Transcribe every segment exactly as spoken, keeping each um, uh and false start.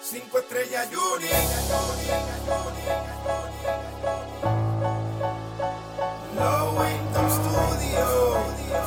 Cinco estrellas Junior. Low Income Studio.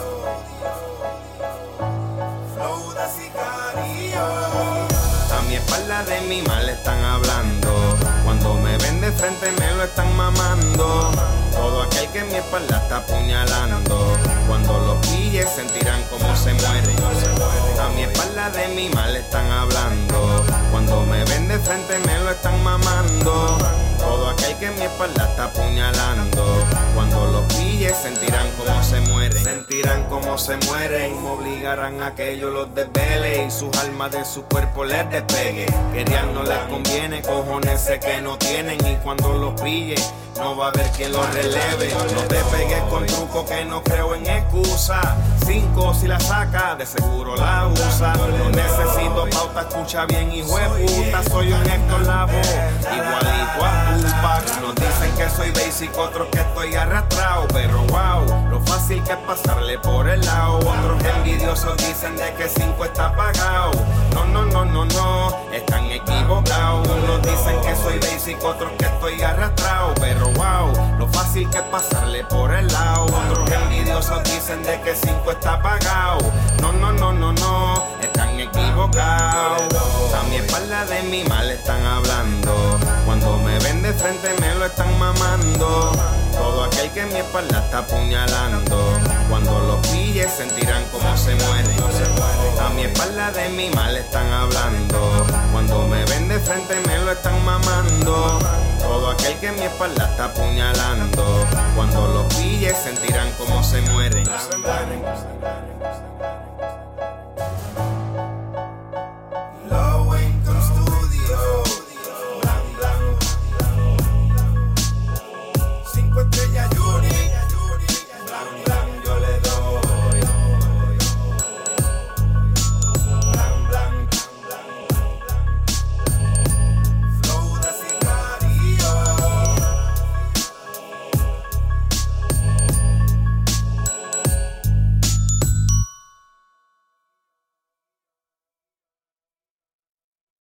Flow de sicario. A mi espalda de mi mal están hablando. Cuando me ven de frente me lo están mamando. Todo aquel que en mi espalda está apuñalando. Cuando los pilles sentirán como se mueren. A mi espalda de mi mal están hablando. Cuando me ven de frente me lo están mamando. Todo aquel que en mi espalda está apuñalando. Cuando los pilles sentirán como se mueren. Sentirán como se mueren. Me obligarán a que yo los desvele y sus almas de su cuerpo les despegue. Querían no les conviene, cojones sé que no tienen. Y cuando los pille no va a haber quien los releve. No te pegues con truco que no creo en excusa. Cinco si la saca, de seguro la usa. No necesito pauta, escucha bien, hijo de puta. Soy un Héctor Lavoe, igualito a Tupac. Nos dicen que soy basic, otros que estoy arrastrado. Pero wow, lo fácil que es pasarle por el lado. Otros envidiosos dicen de que cinco está apagado. No, no, no, no, no, están equivocados. Unos dicen que soy basic, otros que estoy arrastrado. Pero wow, lo fácil que es pasarle por el lado. Otros envidiosos dicen de que cinco está apagado. No, no, no, no, no, están equivocados. A mi espalda de mi mal están hablando. Cuando me ven de frente me lo están mamando. Todo aquel que en mi espalda está apuñalando. Cuando los pilles sentirán como se mueren. A mi espalda de mi mal están hablando. Cuando me ven de frente me lo están mamando. Todo aquel que en mi espalda está apuñalando. Cuando los pilles sentirán como se mueren.